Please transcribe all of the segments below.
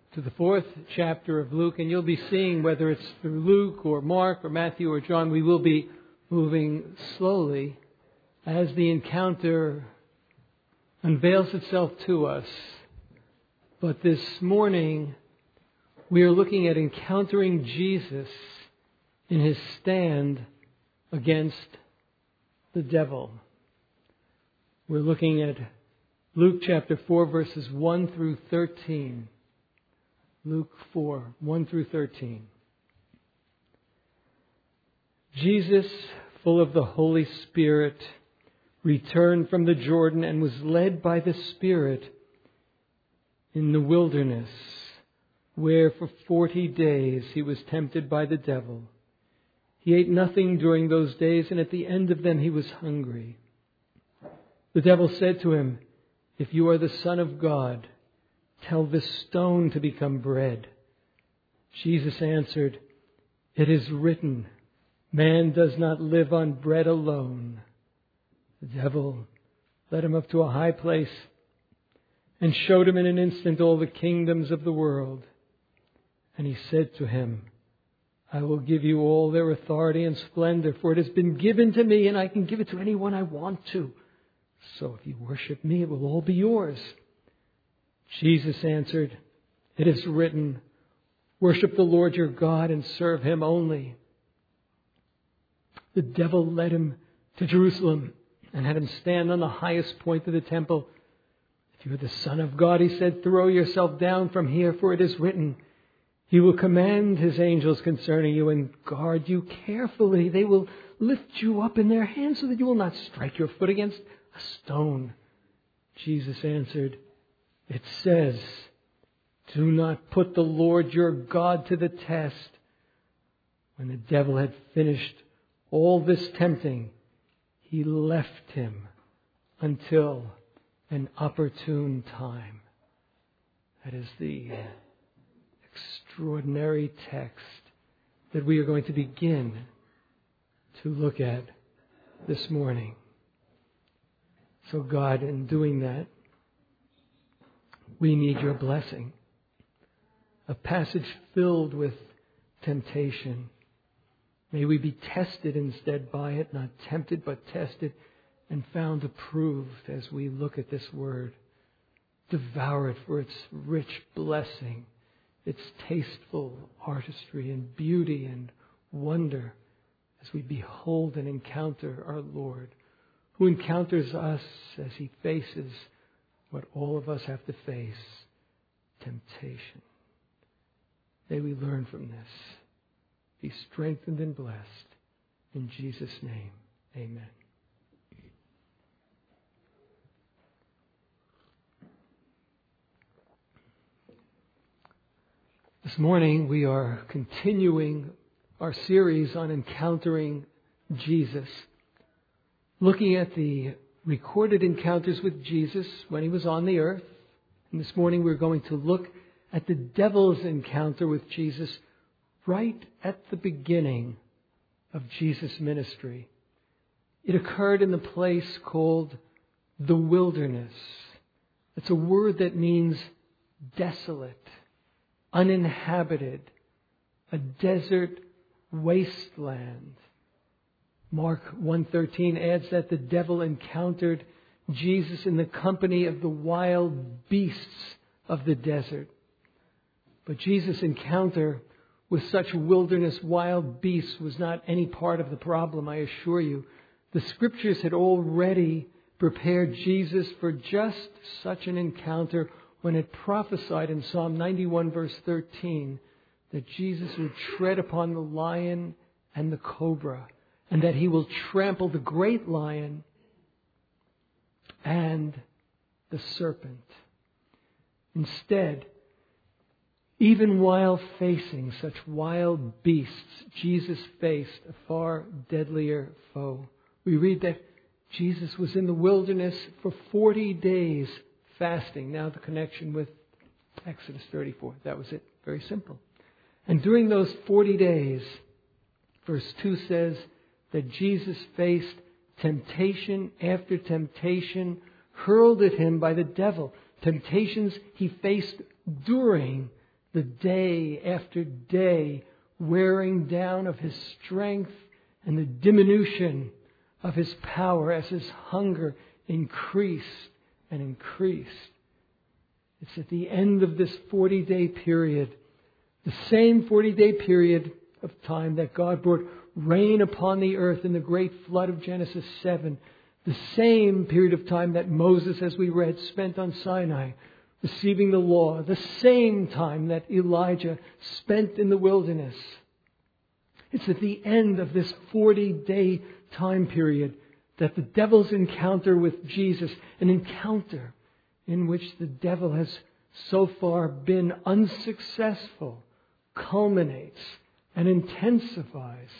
to the 4th chapter of Luke, and you'll be seeing whether it's through Luke or Mark or Matthew or John, we will be moving slowly as the encounter unveils itself to us. But this morning, we are looking at encountering Jesus in his stand against the devil. We're looking at Luke chapter 4, verses 1 through 13. Luke 4, 1 through 13. Jesus, full of the Holy Spirit, returned from the Jordan and was led by the Spirit in the wilderness, where for 40 days he was tempted by the devil. He ate nothing during those days, and at the end of them he was hungry. The devil said to him, "If you are the Son of God, tell this stone to become bread." Jesus answered, "It is written, man does not live on bread alone." The devil led him up to a high place and showed him in an instant all the kingdoms of the world. And he said to him, "I will give you all their authority and splendor, for it has been given to me, and I can give it to anyone I want to. So if you worship me, it will all be yours." Jesus answered, "It is written, worship the Lord your God and serve him only." The devil led him to Jerusalem and had him stand on the highest point of the temple. "If you are the Son of God," he said, "throw yourself down from here, for it is written, he will command his angels concerning you and guard you carefully. They will lift you up in their hands so that you will not strike your foot against a stone." Jesus answered, "It says, do not put the Lord your God to the test." When the devil had finished all this tempting, he left him until an opportune time. That is the extraordinary text that we are going to begin to look at this morning. So God, in doing that, we need your blessing. A passage filled with temptation. May we be tested instead by it, not tempted but tested, and found approved as we look at this word. Devour it for its rich blessing, its tasteful artistry and beauty and wonder as we behold and encounter our Lord, who encounters us as he faces what all of us have to face, temptation. May we learn from this. Be strengthened and blessed. In Jesus' name, amen. This morning we are continuing our series on encountering Jesus, looking at the recorded encounters with Jesus when he was on the earth. And this morning we're going to look at the devil's encounter with Jesus right at the beginning of Jesus' ministry. It occurred in the place called the wilderness. It's a word that means desolate, uninhabited, a desert wasteland. Mark 1:13 adds that the devil encountered Jesus in the company of the wild beasts of the desert. But Jesus' encounter with such wilderness wild beasts was not any part of the problem, I assure you. The Scriptures had already prepared Jesus for just such an encounter when it prophesied in Psalm 91 verse 13 that Jesus would tread upon the lion and the cobra, and that he will trample the great lion and the serpent. Instead, even while facing such wild beasts, Jesus faced a far deadlier foe. We read that Jesus was in the wilderness for 40 days fasting. Now the connection with Exodus 34. That was it. Very simple. And during those 40 days, verse 2 says that Jesus faced temptation after temptation hurled at him by the devil. Temptations he faced during the day after day wearing down of his strength and the diminution of his power as his hunger increased and increased. It's at the end of this 40-day period, the same 40-day period of time that God brought rain upon the earth in the great flood of Genesis 7, the same period of time that Moses, as we read, spent on Sinai, receiving the law, the same time that Elijah spent in the wilderness. It's at the end of this 40-day time period that the devil's encounter with Jesus, an encounter in which the devil has so far been unsuccessful, culminates and intensifies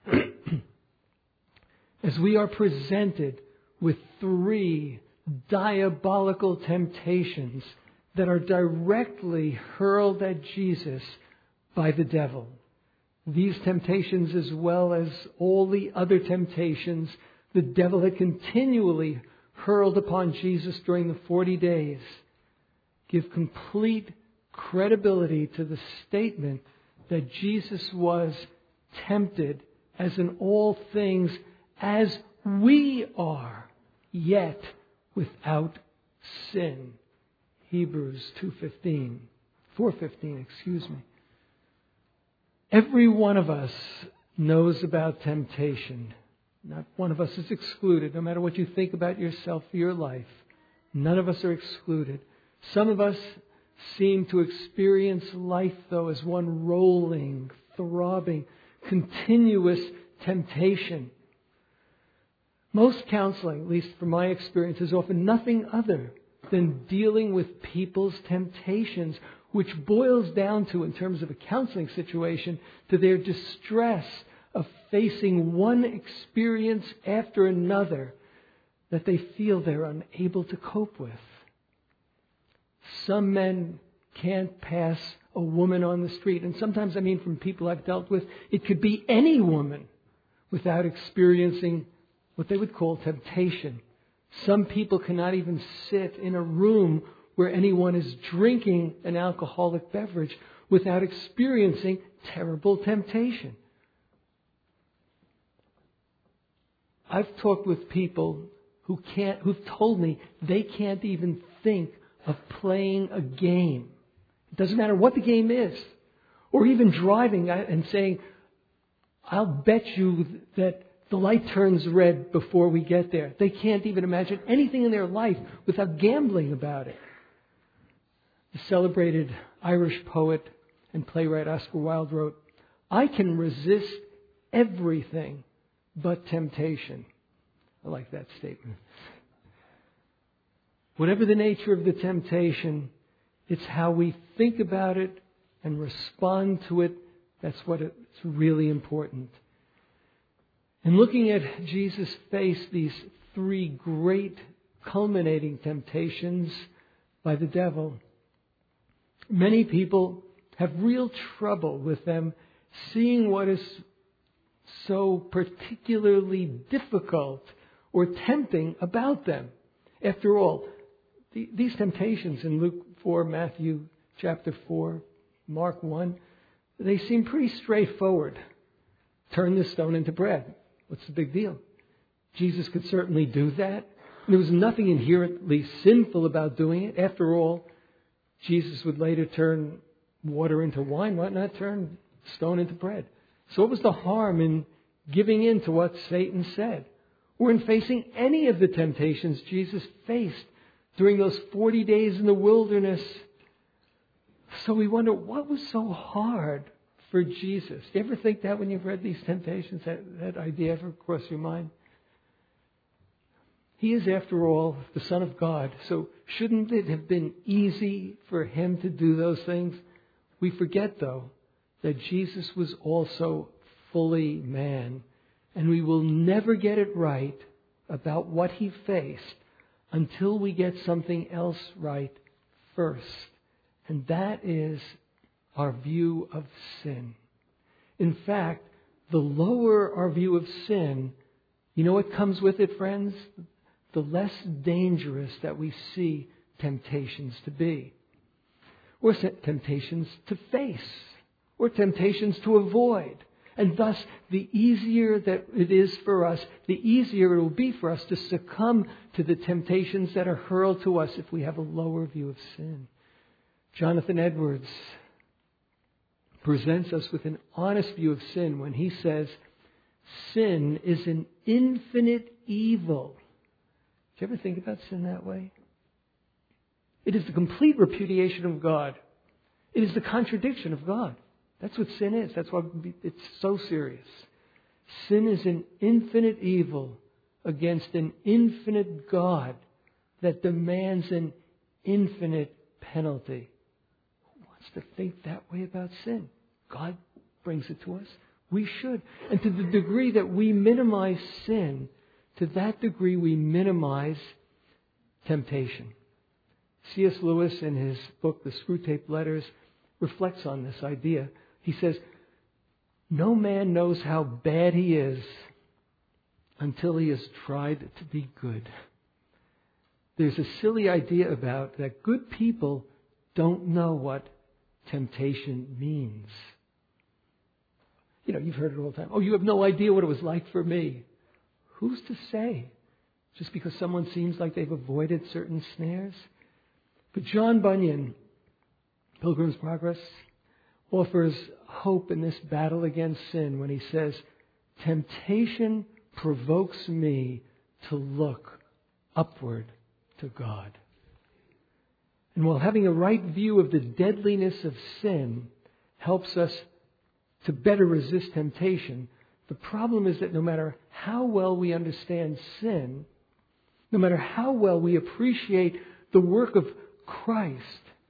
as we are presented with 3 diabolical temptations that are directly hurled at Jesus by the devil. These temptations, as well as all the other temptations the devil had continually hurled upon Jesus during the 40 days, give complete credibility to the statement that Jesus was tempted as in all things as we are, yet without sin. Hebrews 4:15, excuse me. Every one of us knows about temptation. Not one of us is excluded. No matter what you think about yourself or your life, none of us are excluded. Some of us seem to experience life, though, as one rolling, throbbing, continuous temptation. Most counseling, at least from my experience, is often nothing other than dealing with people's temptations, which boils down to, in terms of a counseling situation, to their distress of facing one experience after another that they feel they're unable to cope with. Some men can't pass a woman on the street, and sometimes, from people I've dealt with, it could be any woman without experiencing what they would call temptation. Some people cannot even sit in a room where anyone is drinking an alcoholic beverage without experiencing terrible temptation. I've talked with people who've told me they can't even think of playing a game. It doesn't matter what the game is. Or even driving and saying, I'll bet you that the light turns red before we get there. They can't even imagine anything in their life without gambling about it. The celebrated Irish poet and playwright Oscar Wilde wrote, "I can resist everything but temptation." I like that statement. Whatever the nature of the temptation, it's how we think about it and respond to it. That's what it's really important. And looking at Jesus face these 3 great culminating temptations by the devil, many people have real trouble with them seeing what is so particularly difficult or tempting about them. After all, these temptations in Luke 4, Matthew chapter 4, Mark 1, they seem pretty straightforward. Turn the stone into bread. What's the big deal? Jesus could certainly do that. There was nothing inherently sinful about doing it. After all, Jesus would later turn water into wine. Why not turn stone into bread? So what was the harm in giving in to what Satan said? Or in facing any of the temptations Jesus faced during those 40 days in the wilderness? So we wonder, what was so hard for Jesus? Do you ever think that when you've read these temptations, that idea ever cross your mind? He is, after all, the Son of God. So shouldn't it have been easy for him to do those things? We forget, though, that Jesus was also fully man. And we will never get it right about what he faced until we get something else right first. And that is our view of sin. In fact, the lower our view of sin, you know what comes with it, friends? The less dangerous that we see temptations to be. or temptations to face, or temptations to avoid. And thus, the easier that it is for us, the easier it will be for us to succumb to the temptations that are hurled to us if we have a lower view of sin. Jonathan Edwards presents us with an honest view of sin when he says, sin is an infinite evil. Do you ever think about sin that way? It is the complete repudiation of God. It is the contradiction of God. That's what sin is. That's why it's so serious. Sin is an infinite evil against an infinite God that demands an infinite penalty. Who wants to think that way about sin? God brings it to us. We should. And to the degree that we minimize sin, to that degree we minimize temptation. C.S. Lewis, in his book, The Screwtape Letters, reflects on this idea. He says, no man knows how bad he is until he has tried to be good. There's a silly idea about that good people don't know what temptation means. You know, you've heard it all the time. Oh, you have no idea what it was like for me. Who's to say? Just because someone seems like they've avoided certain snares? But John Bunyan, Pilgrim's Progress, offers hope in this battle against sin when he says, temptation provokes me to look upward to God. And while having a right view of the deadliness of sin helps us to better resist temptation, the problem is that no matter how well we understand sin, no matter how well we appreciate the work of Christ,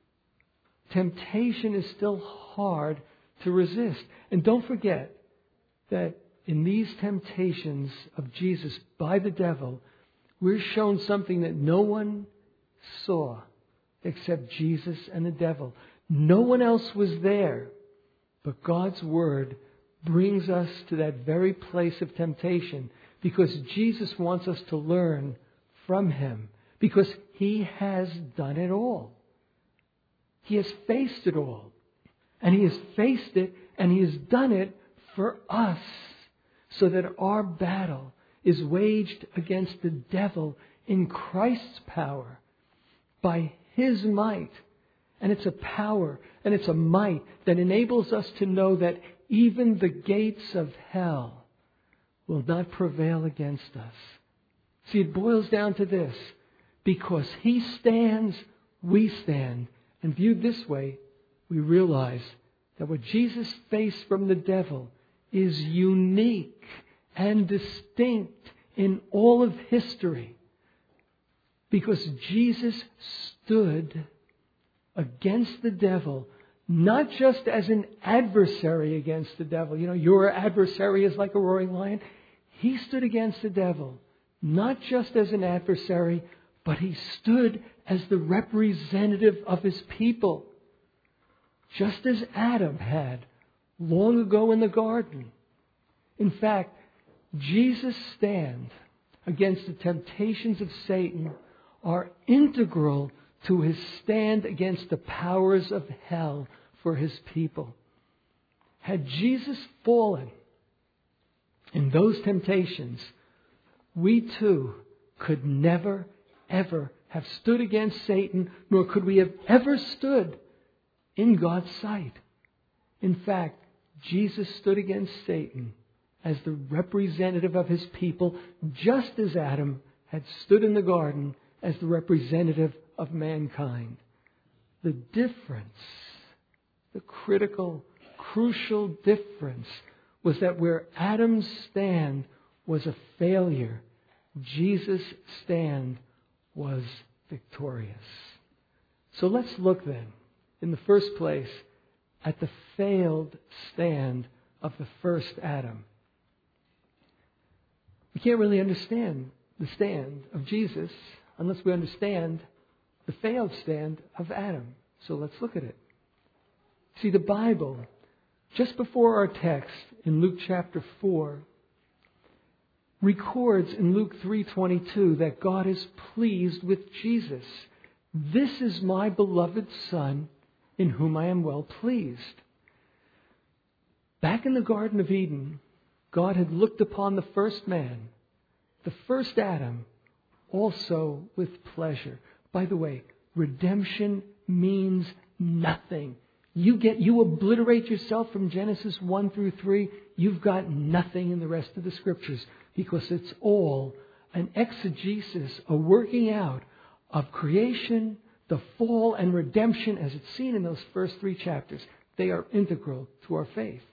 temptation is still hard to resist. And don't forget that in these temptations of Jesus by the devil, we're shown something that no one saw except Jesus and the devil. No one else was there, but God's Word brings us to that very place of temptation because Jesus wants us to learn from Him, because He has done it all. He has faced it all. And He has faced it and He has done it for us so that our battle is waged against the devil in Christ's power by His might. And it's a power and it's a might that enables us to know that even the gates of hell will not prevail against us. See, it boils down to this. Because He stands, we stand. And viewed this way, we realize that what Jesus faced from the devil is unique and distinct in all of history. Because Jesus stood against the devil, not just as an adversary against the devil. You know, your adversary is like a roaring lion. He stood against the devil, not just as an adversary, but He stood as the representative of His people. Just as Adam had long ago in the garden. In fact, Jesus' stand against the temptations of Satan are integral to His stand against the powers of hell for His people. Had Jesus fallen in those temptations, we too could never, ever have stood against Satan, nor could we have ever stood in God's sight. In fact, Jesus stood against Satan as the representative of His people, just as Adam had stood in the garden as the representative of mankind. The difference, the critical, crucial difference, was that where Adam's stand was a failure, Jesus' stand was victorious. So let's look then, in the first place, at the failed stand of the first Adam. We can't really understand the stand of Jesus unless we understand the failed stand of Adam. So let's look at it. See, the Bible, just before our text in Luke chapter 4, records in Luke 3:22 that God is pleased with Jesus. This is my beloved Son, in whom I am well pleased. Back in the Garden of Eden, God had looked upon the first man, the first Adam, also with pleasure. By the way, redemption means nothing. You obliterate yourself from Genesis 1 through 3, you've got nothing in the rest of the Scriptures, because it's all an exegesis, a working out of creation, the fall, and redemption as it's seen in those first 3 chapters. They are integral to our faith.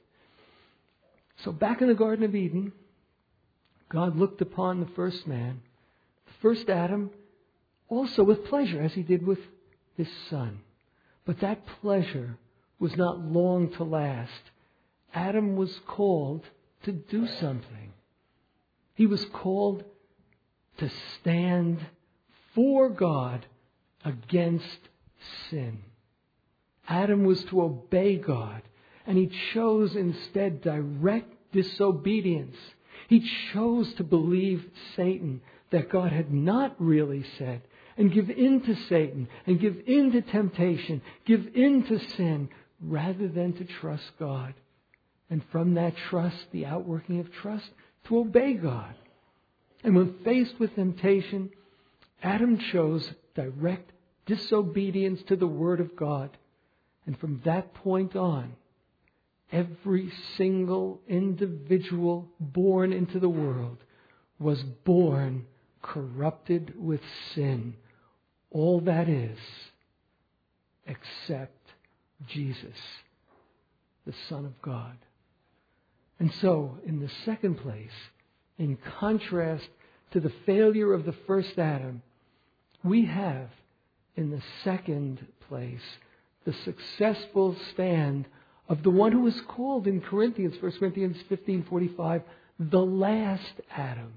So back in the Garden of Eden, God looked upon the first man, the first Adam, also with pleasure, as he did with his son. But that pleasure was not long to last. Adam was called to do something. He was called to stand for God against sin. Adam was to obey God, and he chose instead direct disobedience. He chose to believe Satan, that God had not really said, and give in to Satan, and give in to temptation, give in to sin, rather than to trust God. And from that trust, the outworking of trust, to obey God. And when faced with temptation, Adam chose direct disobedience to the Word of God. And from that point on, every single individual born into the world was born corrupted with sin. All that is, except Jesus, the Son of God. And so, in the second place, in contrast to the failure of the first Adam, we have, in the second place, the successful stand of the one who is called in Corinthians, 1 Corinthians 15:45, the last Adam.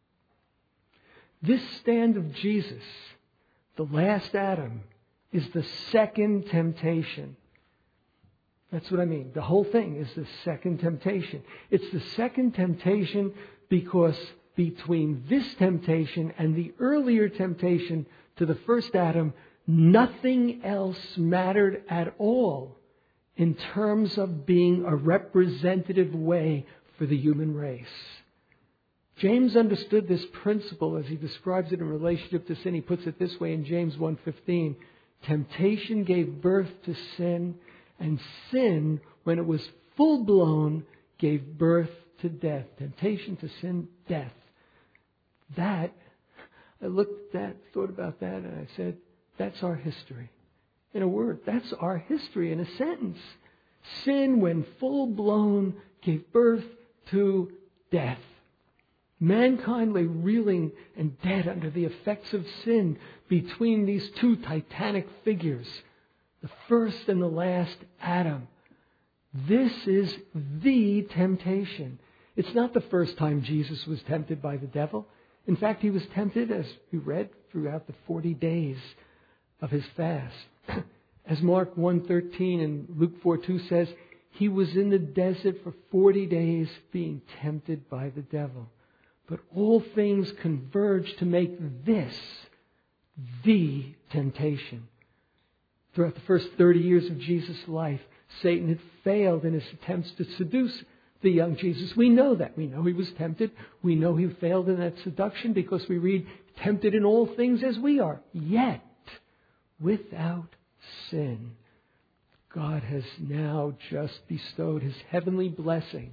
This stand of Jesus, the last Adam, is the second temptation. That's what I mean. The whole thing is the second temptation. It's the second temptation because between this temptation and the earlier temptation to the first Adam, nothing else mattered at all in terms of being a representative way for the human race. James understood this principle as he describes it in relationship to sin. He puts it this way in James 1:15. Temptation gave birth to sin, and sin, when it was full-blown, gave birth to death. Temptation to sin, death. That, I looked at that, thought about that, and I said, that's our history. In a word, that's our history in a sentence. Sin, when full-blown, gave birth to death. Mankind lay reeling and dead under the effects of sin between these two titanic figures, the first and the last Adam. This is the temptation. It's not the first time Jesus was tempted by the devil. In fact, he was tempted, as we read, throughout the 40 days of his fast. As Mark 1:13 and Luke 4:2 says, he was in the desert for 40 days being tempted by the devil. But all things converge to make this the temptation. Throughout the first 30 years of Jesus' life, Satan had failed in his attempts to seduce the young Jesus. We know that. We know he was tempted. We know he failed in that seduction because we read, tempted in all things as we are, yet without sin. God has now just bestowed his heavenly blessing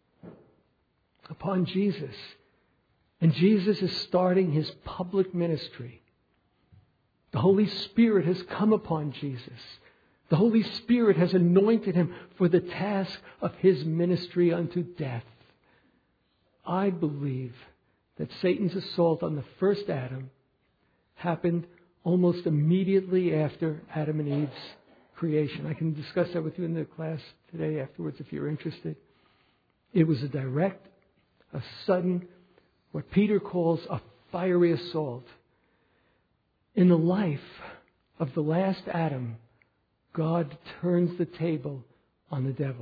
upon Jesus. And Jesus is starting his public ministry. The Holy Spirit has come upon Jesus. The Holy Spirit has anointed him for the task of his ministry unto death. I believe that Satan's assault on the first Adam happened almost immediately after Adam and Eve's creation. I can discuss that with you in the class today afterwards if you're interested. It was a direct, a sudden, what Peter calls a fiery assault. In the life of the last Adam, God turns the table on the devil.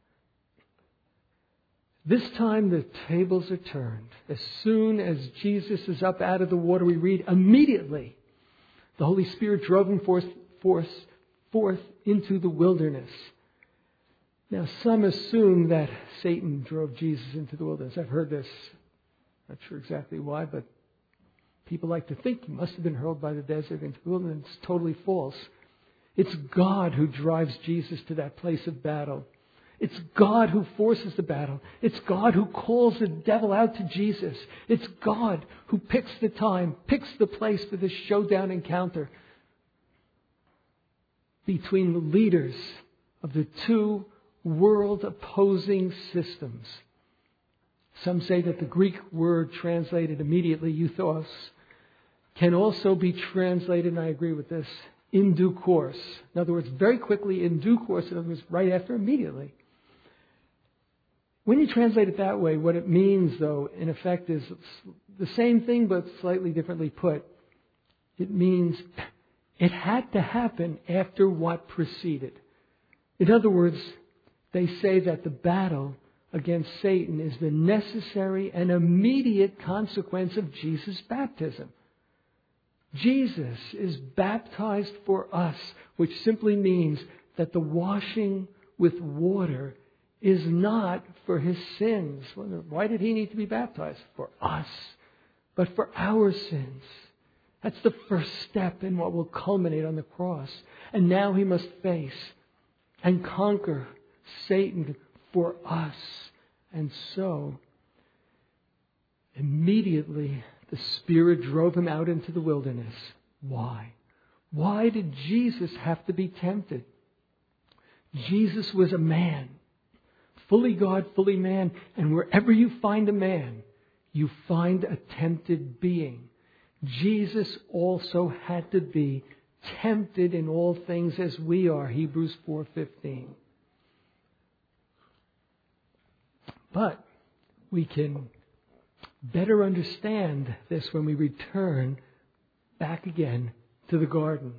This time the tables are turned. As soon as Jesus is up out of the water, we read immediately the Holy Spirit drove him forth forth into the wilderness. Now, some assume that Satan drove Jesus into the wilderness. I've heard this. Not sure exactly why, but people like to think he must have been hurled by the desert into the wilderness. It's totally false. It's God who drives Jesus to that place of battle. It's God who forces the battle. It's God who calls the devil out to Jesus. It's God who picks the time, picks the place for this showdown encounter between the leaders of the two world-opposing systems. Some say that the Greek word translated immediately, euthos, can also be translated, and I agree with this, in due course. In other words, very quickly, in due course, in other words, right after, immediately. When you translate it that way, what it means, though, in effect, is the same thing but slightly differently put. It means it had to happen after what preceded. In other words, they say that the battle against Satan is the necessary and immediate consequence of Jesus' baptism. Jesus is baptized for us, which simply means that the washing with water is not for his sins. Why did he need to be baptized? For us, but for our sins. That's the first step in what will culminate on the cross. And now he must face and conquer Satan for us. And so, immediately, the Spirit drove him out into the wilderness. Why? Why did Jesus have to be tempted? Jesus was a man. Fully God, fully man. And wherever you find a man, you find a tempted being. Jesus also had to be tempted in all things as we are. Hebrews 4:15. But we can better understand this when we return back again to the garden.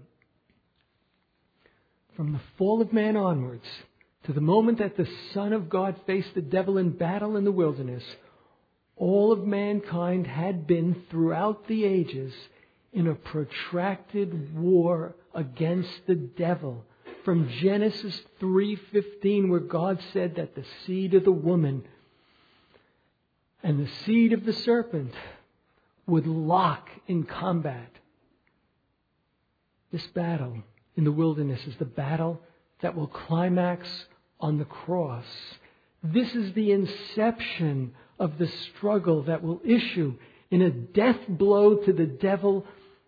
From the fall of man onwards, to the moment that the Son of God faced the devil in battle in the wilderness, all of mankind had been, throughout the ages, in a protracted war against the devil. From Genesis 3:15, where God said that the seed of the woman and the seed of the serpent would lock in combat. This battle in the wilderness is the battle that will climax on the cross. This is the inception of the struggle that will issue in a death blow to the devil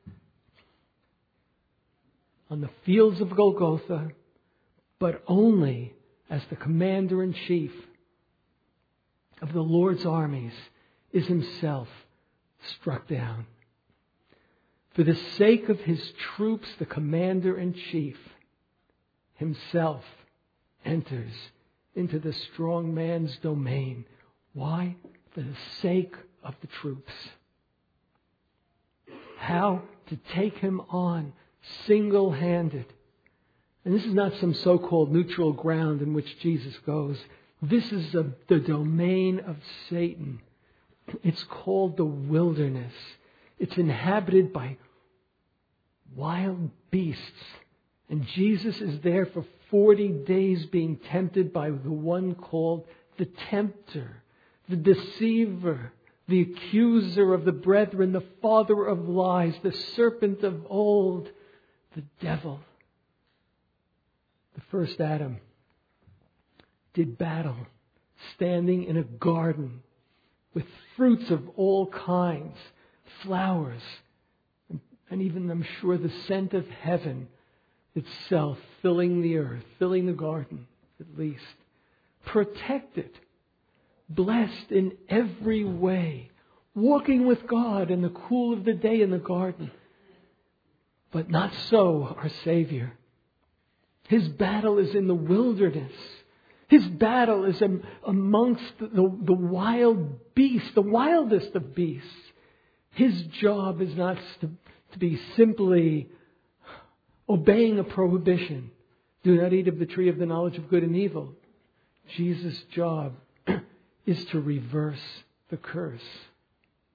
on the fields of Golgotha, but only as the commander-in-chief of the Lord's armies is himself struck down. For the sake of his troops, the commander-in-chief himself enters into the strong man's domain. Why? For the sake of the troops. How to take him on single-handed. And this is not some so-called neutral ground in which Jesus goes. This is the domain of Satan. It's called the wilderness. It's inhabited by wild beasts. And Jesus is there for 40 days being tempted by the one called the tempter, the deceiver, the accuser of the brethren, the father of lies, the serpent of old, the devil. The first Adam did battle, standing in a garden with fruits of all kinds, flowers, and even, I'm sure, the scent of heaven itself filling the earth, filling the garden at least. Protected, blessed in every way, walking with God in the cool of the day in the garden. But not so our Savior. His battle is in the wilderness. His battle is amongst the wild beasts, the wildest of beasts. His job is not to be simply obeying a prohibition. Do not eat of the tree of the knowledge of good and evil. Jesus' job is to reverse the curse.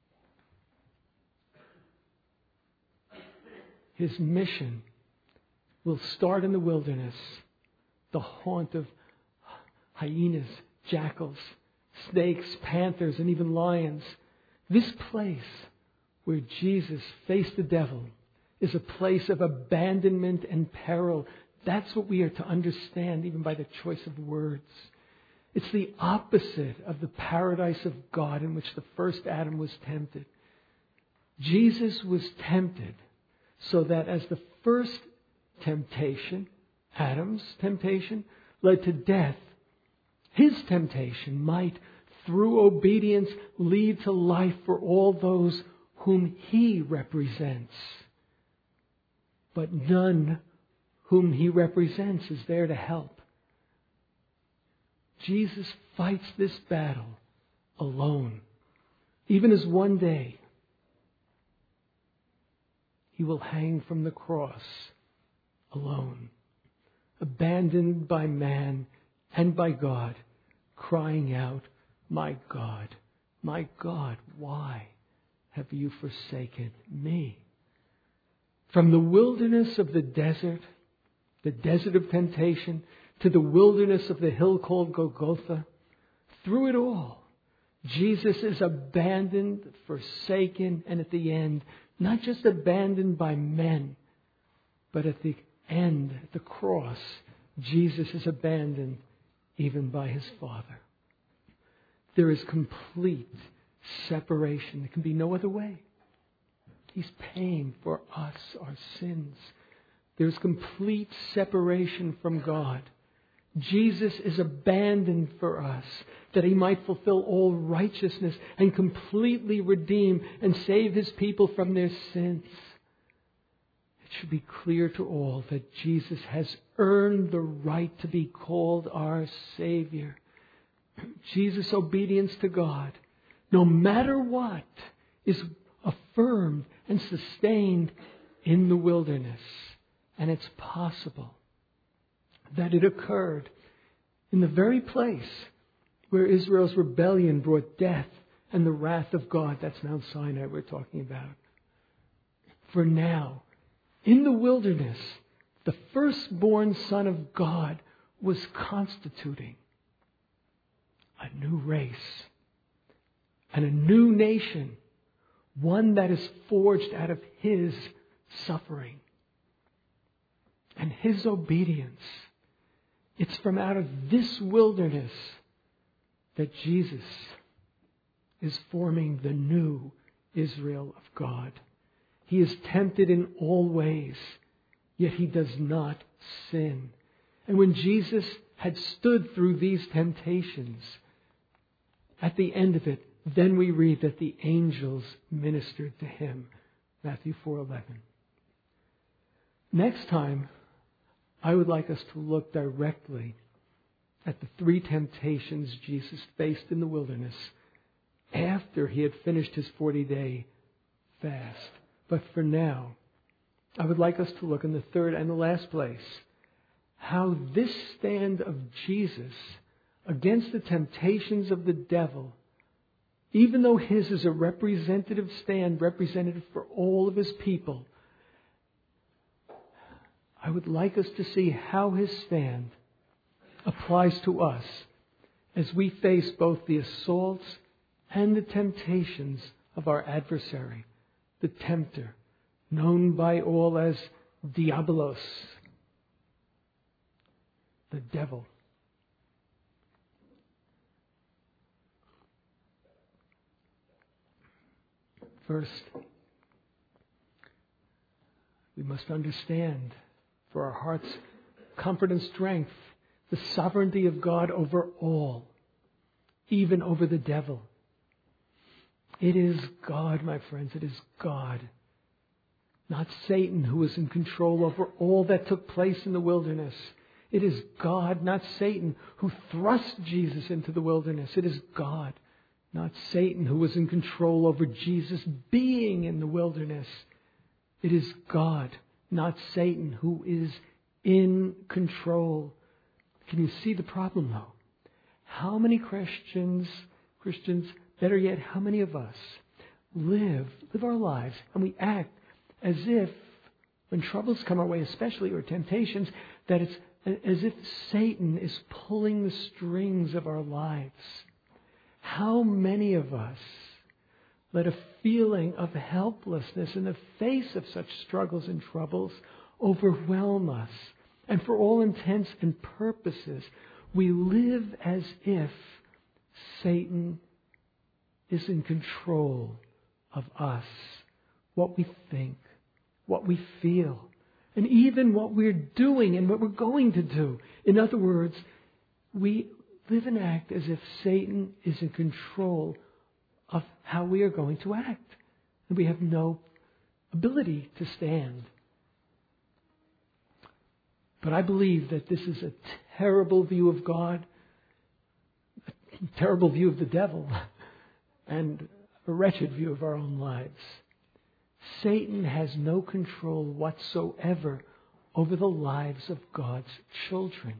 His mission will start in the wilderness, the haunt of hyenas, jackals, snakes, panthers, and even lions. This place where Jesus faced the devil is a place of abandonment and peril. That's what we are to understand even by the choice of words. It's the opposite of the paradise of God in which the first Adam was tempted. Jesus was tempted so that as the first temptation, Adam's temptation, led to death, his temptation might, through obedience, lead to life for all those whom he represents. But none whom he represents is there to help. Jesus fights this battle alone, even as one day he will hang from the cross alone, abandoned by man and by God, crying out, my God, why have you forsaken me?" From the wilderness of the desert of temptation, to the wilderness of the hill called Golgotha, through it all, Jesus is abandoned, forsaken, and at the end, not just abandoned by men, but at the end, at the cross, Jesus is abandoned even by his Father. There is complete separation. There can be no other way. He's paying for us, our sins. There's complete separation from God. Jesus is abandoned for us, that he might fulfill all righteousness and completely redeem and save his people from their sins. It should be clear to all that Jesus has earned the right to be called our Savior. Jesus' obedience to God, no matter what, is affirmed and sustained in the wilderness. And it's possible that it occurred in the very place where Israel's rebellion brought death and the wrath of God. That's Mount Sinai we're talking about. For now, in the wilderness, the firstborn Son of God was constituting a new race and a new nation, one that is forged out of his suffering and his obedience. It's from out of this wilderness that Jesus is forming the new Israel of God. He is tempted in all ways, yet he does not sin. And when Jesus had stood through these temptations, at the end of it, then we read that the angels ministered to him. Matthew 4:11. Next time, I would like us to look directly at the three temptations Jesus faced in the wilderness after he had finished his 40-day fast. But for now, I would like us to look in the third and the last place how this stand of Jesus against the temptations of the devil, even though his is a representative stand, representative for all of his people, I would like us to see how his stand applies to us as we face both the assaults and the temptations of our adversary, the tempter, known by all as Diabolos, the devil. First, we must understand, for our heart's comfort and strength, the sovereignty of God over all, even over the devil. It is God, my friends, it is God, not Satan, who was in control over all that took place in the wilderness. It is God, not Satan, who thrust Jesus into the wilderness. It is God, not Satan, who was in control over Jesus being in the wilderness. It is God, not Satan, who is in control. Can you see the problem, though? How many Christians, better yet, how many of us live our lives and we act as if when troubles come our way especially, or temptations, that it's as if Satan is pulling the strings of our lives. How many of us let a feeling of helplessness in the face of such struggles and troubles overwhelm us? And for all intents and purposes, we live as if Satan is in control of us, what we think, what we feel, and even what we're doing and what we're going to do. In other words, we live and act as if Satan is in control of how we are going to act. And we have no ability to stand. But I believe that this is a terrible view of God, a terrible view of the devil, and a wretched view of our own lives. Satan has no control whatsoever over the lives of God's children.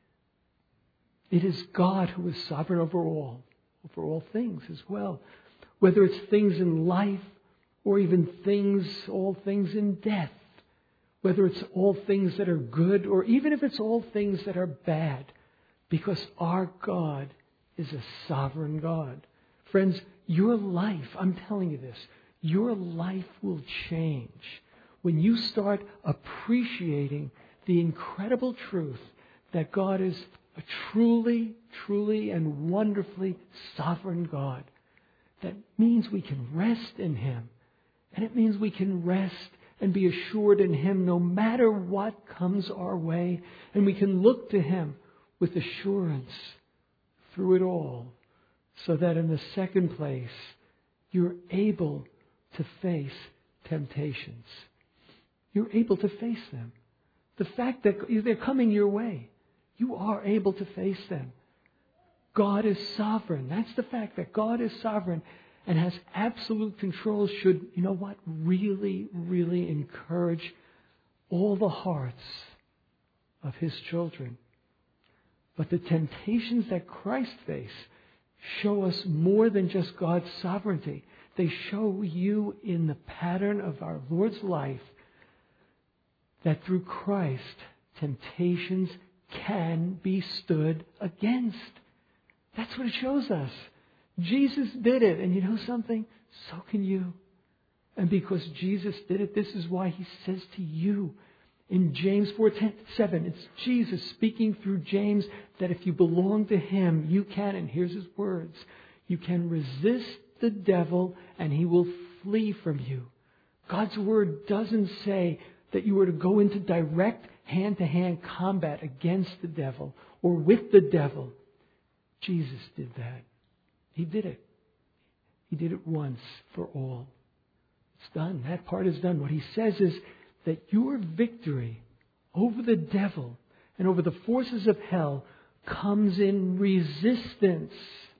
It is God who is sovereign over all things as well. Whether it's things in life or even all things in death. Whether it's all things that are good or even if it's all things that are bad. Because our God is a sovereign God. Friends, your life, I'm telling you this, your life will change when you start appreciating the incredible truth that God is a truly, truly and wonderfully sovereign God. That means we can rest in Him. And it means we can rest and be assured in Him no matter what comes our way. And we can look to Him with assurance through it all. So that in the second place, you're able to face temptations. You're able to face them. The fact that they're coming your way, you are able to face them. God is sovereign. That's the fact, that God is sovereign and has absolute control should, really, really encourage all the hearts of His children. But the temptations that Christ faced show us more than just God's sovereignty. They show you in the pattern of our Lord's life that through Christ, temptations can be stood against. That's what it shows us. Jesus did it. And you know something? So can you. And because Jesus did it, this is why He says to you in James 4:7, it's Jesus speaking through James, that if you belong to Him, you can, and here's His words, you can resist the devil and he will flee from you. God's Word doesn't say that you are to go into direct hand-to-hand combat against the devil or with the devil. Jesus did that. He did it. He did it once for all. It's done. That part is done. What He says is that your victory over the devil and over the forces of hell comes in resistance.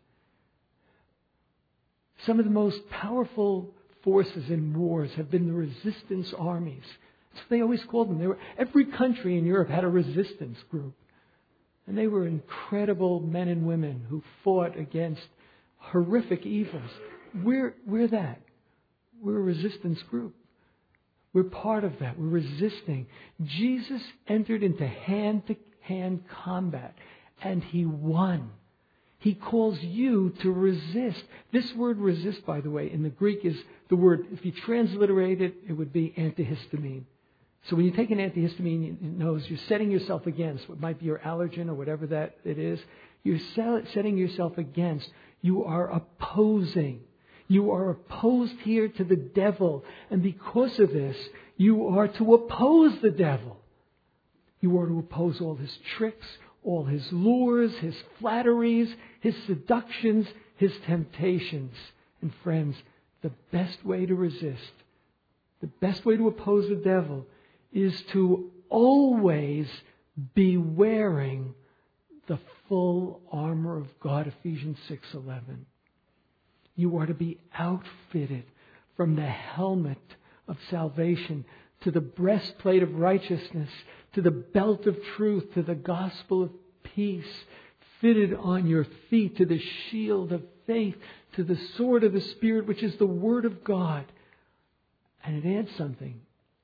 Some of the most powerful forces in wars have been the resistance armies. That's what they always called them. Every country in Europe had a resistance group. And they were incredible men and women who fought against horrific evils. We're that. We're a resistance group. We're part of that. We're resisting. Jesus entered into hand-to-hand combat, and He won. He calls you to resist. This word resist, by the way, in the Greek is the word, if you transliterate it, it would be antihistamine. So when you take an antihistamine, it knows you're setting yourself against what might be your allergen or whatever that it is. You're setting yourself against. You are opposing. You are opposed here to the devil. And because of this, you are to oppose the devil. You are to oppose all his tricks, all his lures, his flatteries, his seductions, his temptations. And friends, the best way to resist, the best way to oppose the devil is to always be wearing the full armor of God, Ephesians 6:11. You are to be outfitted from the helmet of salvation to the breastplate of righteousness, to the belt of truth, to the gospel of peace, fitted on your feet, to the shield of faith, to the sword of the Spirit, which is the Word of God. And it adds something.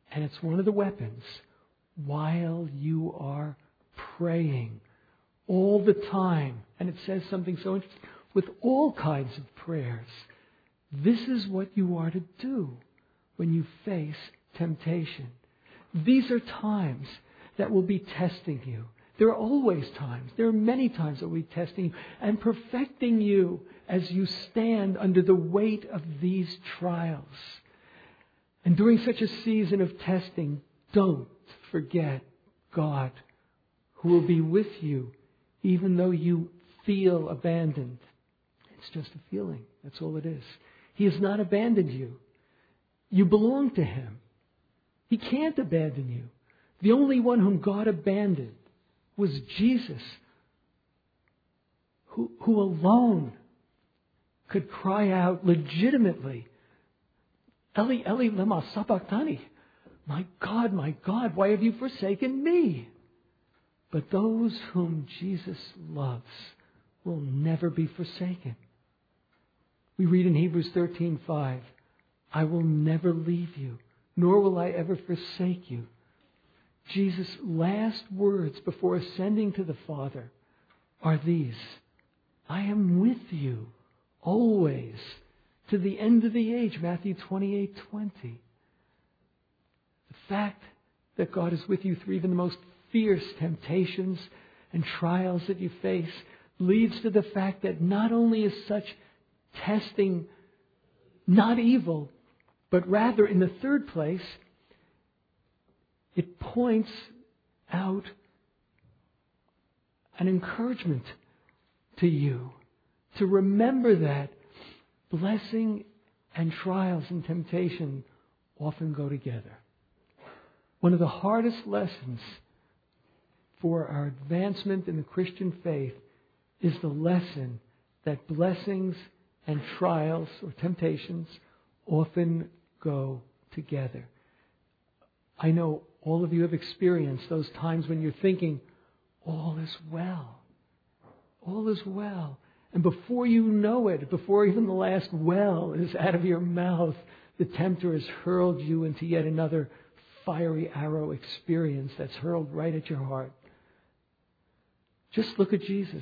And it's one of the weapons while you are praying all the time. And it says something so interesting. With all kinds of prayers. This is what you are to do when you face temptation. These are times that will be testing you. There are always times. There are many times that will be testing you and perfecting you as you stand under the weight of these trials. And during such a season of testing, don't forget God, who will be with you even though you feel abandoned. It's just a feeling. That's all it is. He has not abandoned you. You belong to Him. He can't abandon you. The only one whom God abandoned was Jesus, who alone could cry out legitimately, Eli, Eli, lema sabachthani. My God, why have you forsaken me? But those whom Jesus loves will never be forsaken. We read in Hebrews 13:5, I will never leave you, nor will I ever forsake you. Jesus' last words before ascending to the Father are these: I am with you always to the end of the age, Matthew 28:20. The fact that God is with you through even the most fierce temptations and trials that you face leads to the fact that not only is such testing not evil, but rather, in the third place, it points out an encouragement to you to remember that blessing and trials and temptation often go together. One of the hardest lessons for our advancement in the Christian faith is the lesson that blessings and trials or temptations often go together. I know all of you have experienced those times when you're thinking, all is well. All is well. And before you know it, before even the last well is out of your mouth, the tempter has hurled you into yet another fiery arrow experience that's hurled right at your heart. Just look at Jesus.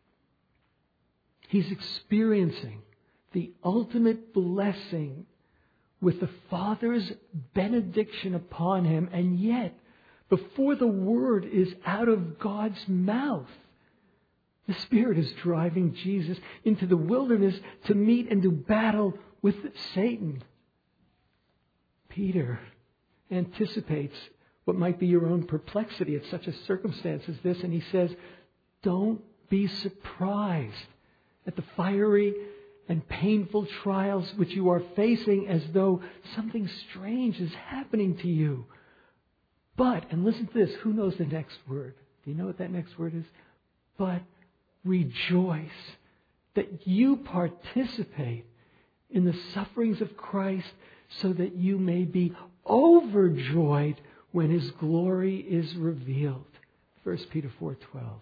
He's experiencing the ultimate blessing with the Father's benediction upon him, and yet, before the word is out of God's mouth, the Spirit is driving Jesus into the wilderness to meet and do battle with Satan. Peter anticipates what might be your own perplexity at such a circumstance as this, and he says, don't be surprised at the fiery and painful trials which you are facing, as though something strange is happening to you. But, and listen to this, who knows the next word? Do you know what that next word is? But rejoice that you participate in the sufferings of Christ, so that you may be overjoyed when His glory is revealed. 1 Peter 4:12.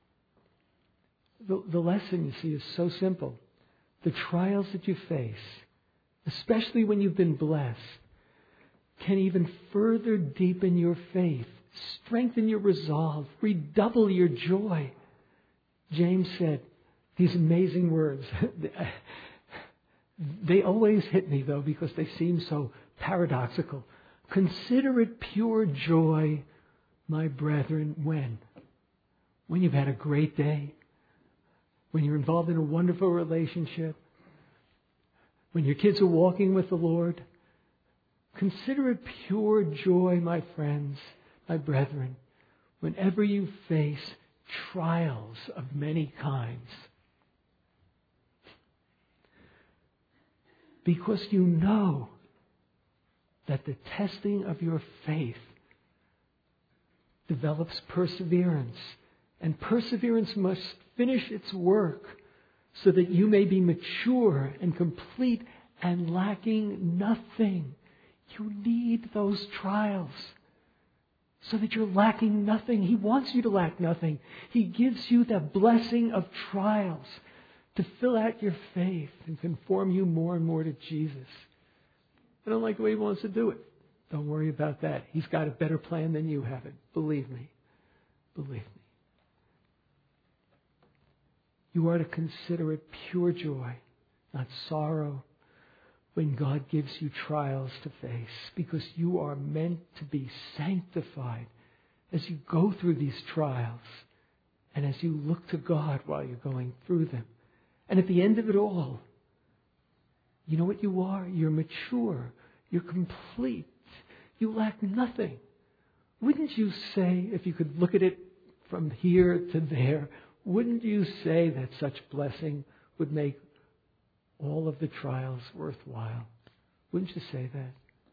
The lesson, you see, is so simple. The trials that you face, especially when you've been blessed, can even further deepen your faith, strengthen your resolve, redouble your joy. James said these amazing words. They always hit me, though, because they seem so paradoxical. Consider it pure joy, my brethren, when you've had a great day, when you're involved in a wonderful relationship, when your kids are walking with the Lord. Consider it pure joy, my friends, my brethren, whenever you face trials of many kinds. Because you know that the testing of your faith develops perseverance. And perseverance must finish its work so that you may be mature and complete and lacking nothing. You need those trials so that you're lacking nothing. He wants you to lack nothing. He gives you the blessing of trials to fill out your faith and conform you more and more to Jesus. I don't like the way He wants to do it. Don't worry about that. He's got a better plan than you have it. Believe me. Believe me. You are to consider it pure joy, not sorrow, when God gives you trials to face, because you are meant to be sanctified as you go through these trials and as you look to God while you're going through them. And at the end of it all, you know what you are? You're mature. You're complete. You lack nothing. Wouldn't you say, if you could look at it from here to there, wouldn't you say that such blessing would make all of the trials worthwhile? Wouldn't you say that?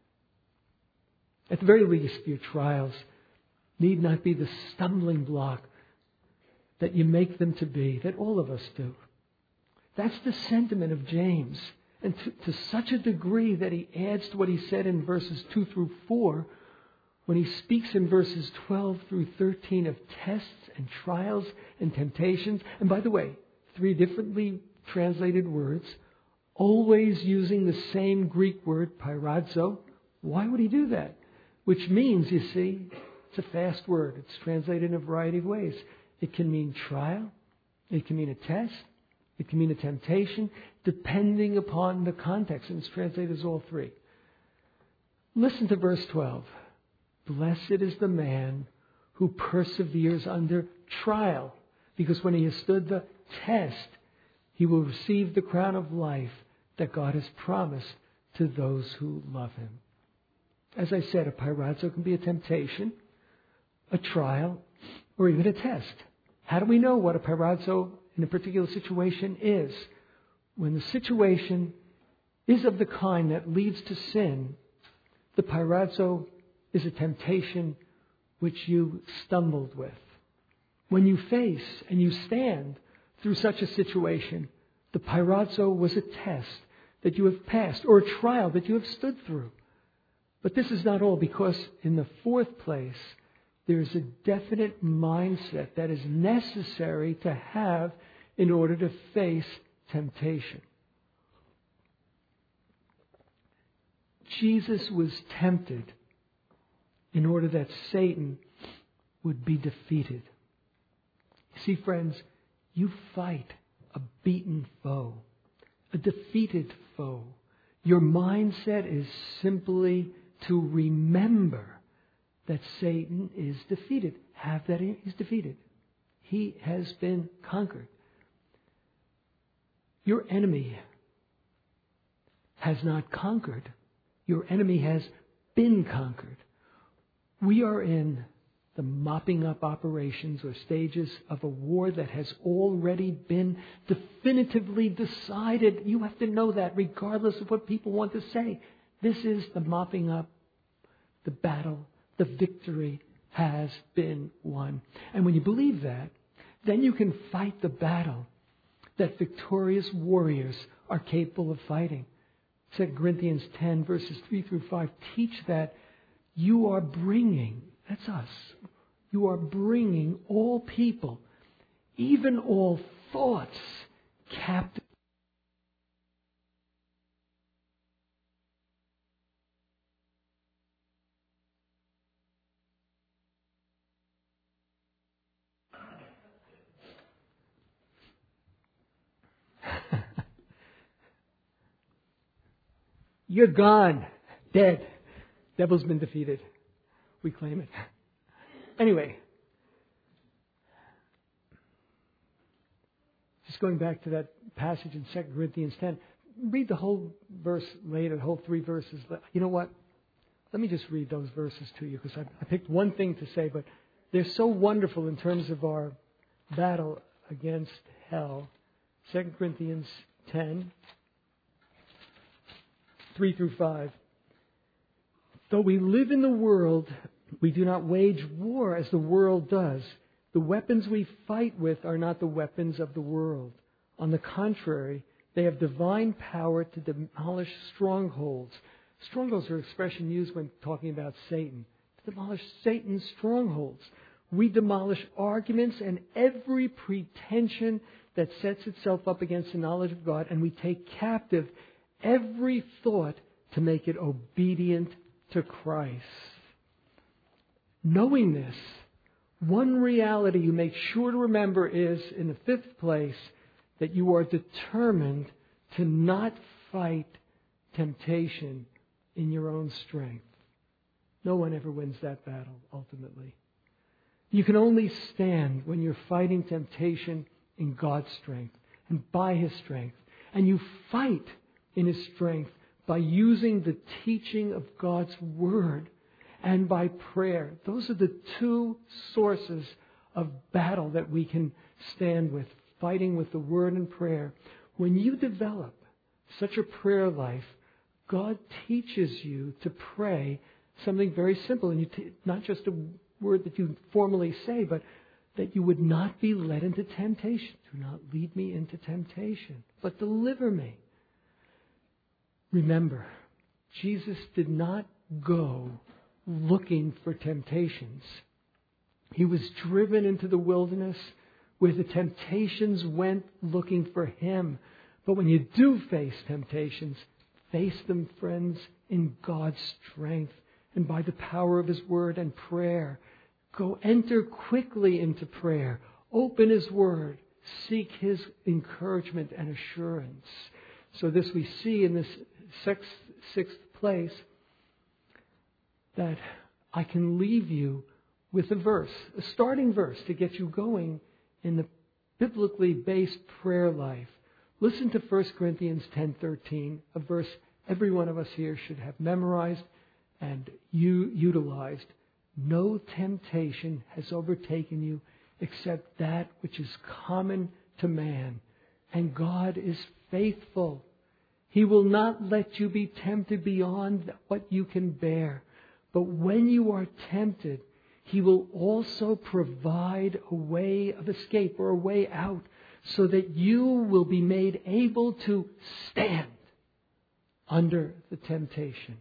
At the very least, your trials need not be the stumbling block that you make them to be, that all of us do. That's the sentiment of James. And to such a degree that he adds to what he said in verses 2 through 4, when he speaks in verses 12 through 13 of tests and trials and temptations. And by the way, 3 differently translated words, always using the same Greek word, pyrazo. Why would he do that? Which means, you see, it's a fast word. It's translated in a variety of ways. It can mean trial. It can mean a test. It can mean a temptation, depending upon the context. And it's translated as all 3. Listen to verse 12. Blessed is the man who perseveres under trial, because when he has stood the test, he will receive the crown of life that God has promised to those who love him. As I said, a pyrazo can be a temptation, a trial, or even a test. How do we know what a pyrazo in a particular situation is? When the situation is of the kind that leads to sin, the pyrazo is a temptation which you stumbled with. When you face and you stand through such a situation, the pyrazo was a test that you have passed, or a trial that you have stood through. But this is not all, because in the 4th place, there is a definite mindset that is necessary to have in order to face temptation. Jesus was tempted in order that Satan would be defeated. You see, friends, you fight a beaten foe, a defeated foe. Your mindset is simply to remember that Satan is defeated. Have that he's defeated. He has been conquered. Your enemy has not conquered. Your enemy has been conquered. We are in the mopping up operations or stages of a war that has already been definitively decided. You have to know that regardless of what people want to say. This is the mopping up, the battle, the victory has been won. And when you believe that, then you can fight the battle that victorious warriors are capable of fighting. 2 Corinthians 10 verses 3 through 5 teach that you are bringing, that's us, you are bringing all people, even all thoughts, captive. You're gone. Dead. Devil's been defeated. We claim it. Anyway. Just going back to that passage in 2 Corinthians 10. Read the whole verse later, the whole 3 verses. You know what? Let me just read those verses to you, because I picked one thing to say, but they're so wonderful in terms of our battle against hell. 2 Corinthians 10. 3 through 5. Though we live in the world, we do not wage war as the world does. The weapons we fight with are not the weapons of the world. On the contrary, they have divine power to demolish strongholds. Strongholds are an expression used when talking about Satan. To demolish Satan's strongholds. We demolish arguments and every pretension that sets itself up against the knowledge of God, and we take captive every thought to make it obedient to Christ. Knowing this, one reality you make sure to remember is, in the fifth place, that you are determined to not fight temptation in your own strength. No one ever wins that battle, ultimately. You can only stand when you're fighting temptation in God's strength and by His strength. And you fight in His strength by using the teaching of God's Word and by prayer. Those are the two sources of battle that we can stand with, fighting with the Word and prayer. When you develop such a prayer life, God teaches you to pray something very simple. And not just a word that you formally say, but that you would not be led into temptation. Do not lead me into temptation, but deliver me. Remember, Jesus did not go looking for temptations. He was driven into the wilderness where the temptations went looking for Him. But when you do face temptations, face them, friends, in God's strength and by the power of His Word and prayer. Go enter quickly into prayer. Open His Word. Seek His encouragement and assurance. So this we see in this sixth place, that I can leave you with a verse, a starting verse to get you going in the biblically based prayer life. Listen to 1 Corinthians 10:13, a verse every one of us here should have memorized and utilized. No temptation has overtaken you except that which is common to man. And God is faithful. He will not let you be tempted beyond what you can bear. But when you are tempted, He will also provide a way of escape or a way out so that you will be made able to stand under the temptation.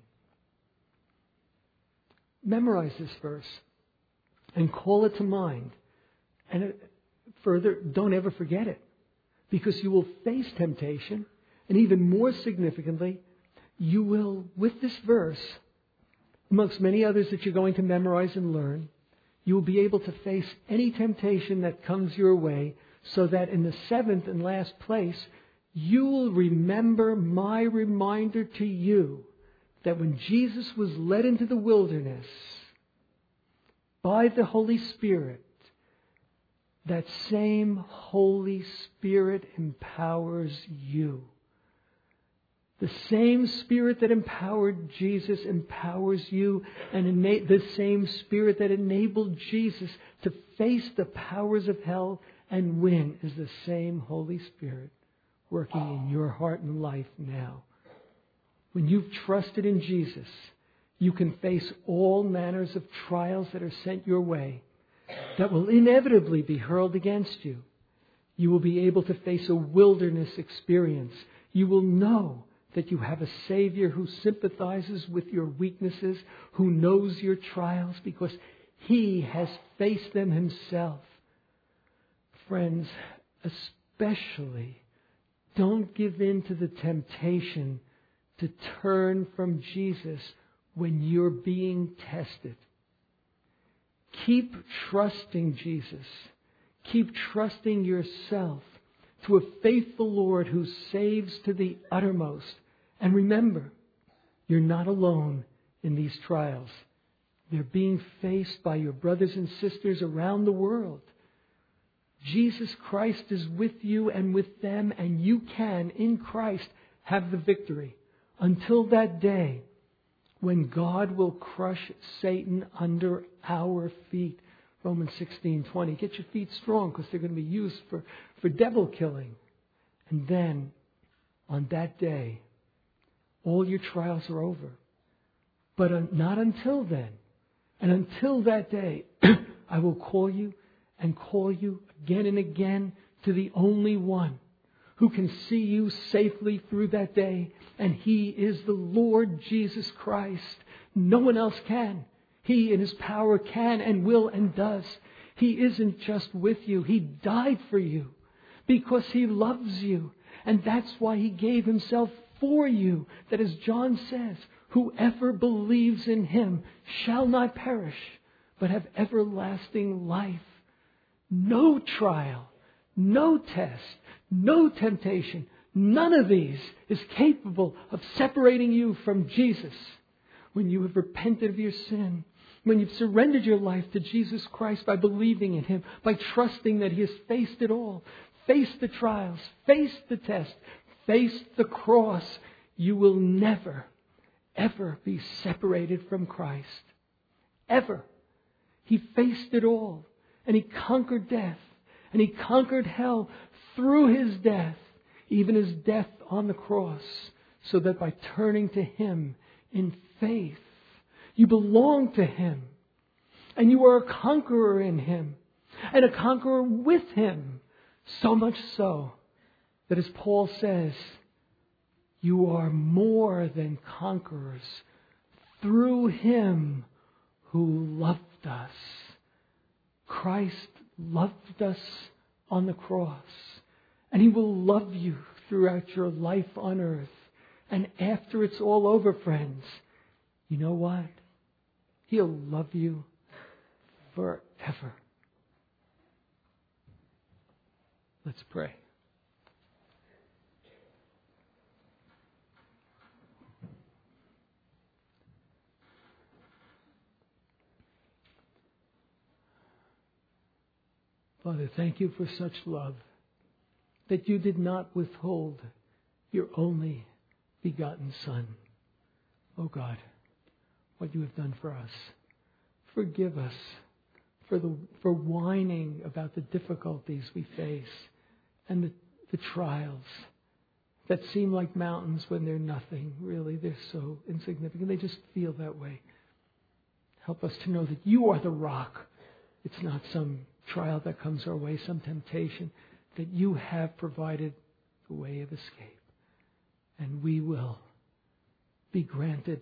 Memorize this verse and call it to mind. And further, don't ever forget it, because you will face temptation. And even more significantly, you will, with this verse, amongst many others that you're going to memorize and learn, you will be able to face any temptation that comes your way, so that in the seventh and last place, you will remember my reminder to you that when Jesus was led into the wilderness by the Holy Spirit, that same Holy Spirit empowers you. The same Spirit that empowered Jesus empowers you, and the same Spirit that enabled Jesus to face the powers of hell and win is the same Holy Spirit working in your heart and life now. When you've trusted in Jesus, you can face all manners of trials that are sent your way that will inevitably be hurled against you. You will be able to face a wilderness experience. You will know that you have a Savior who sympathizes with your weaknesses, who knows your trials because He has faced them Himself. Friends, especially, don't give in to the temptation to turn from Jesus when you're being tested. Keep trusting Jesus. Keep trusting yourself to a faithful Lord who saves to the uttermost. And remember, you're not alone in these trials. They're being faced by your brothers and sisters around the world. Jesus Christ is with you and with them, and you can, in Christ, have the victory until that day when God will crush Satan under our feet. Romans 16:20. Get your feet strong because they're going to be used for devil killing. And then, on that day, all your trials are over. But not until then. And until that day, I will call you and call you again and again to the only one who can see you safely through that day. And He is the Lord Jesus Christ. No one else can. He in His power can and will and does. He isn't just with you. He died for you because He loves you. And that's why He gave Himself for you. That, as John says, Whoever believes in him shall not perish, but have everlasting life. No trial, no test, no temptation, none of these is capable of separating you from Jesus. When you have repented of your sin, when you've surrendered your life to Jesus Christ by believing in him, by trusting that he has faced it all, faced the trials, faced the test, faced the cross, you will never, ever be separated from Christ. Ever. He faced it all, and he conquered death, and he conquered hell through his death, even his death on the cross, so that by turning to him in faith, you belong to him, and you are a conqueror in him, and a conqueror with him, so much so that, as Paul says, you are more than conquerors through him who loved us. Christ loved us on the cross, and he will love you throughout your life on earth. And after it's all over, friends, you know what? He'll love you forever. Let's pray. Father, thank you for such love, that you did not withhold your only begotten Son. Oh God, what you have done for us. Forgive us for whining about the difficulties we face and the trials that seem like mountains when they're nothing. Really, they're so insignificant. They just feel that way. Help us to know that you are the rock. It's not some trial that comes our way, some temptation, that you have provided the way of escape. And we will be granted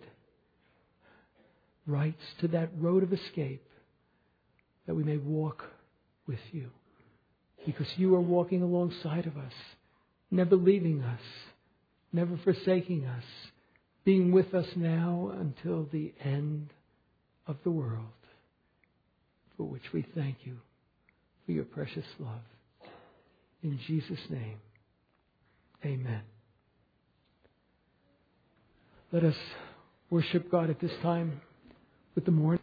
rights to that road of escape, that we may walk with you. Because you are walking alongside of us, never leaving us, never forsaking us, being with us now until the end of the world, for which we thank you for your precious love. In Jesus' name, amen. Let us worship God at this time with the morning.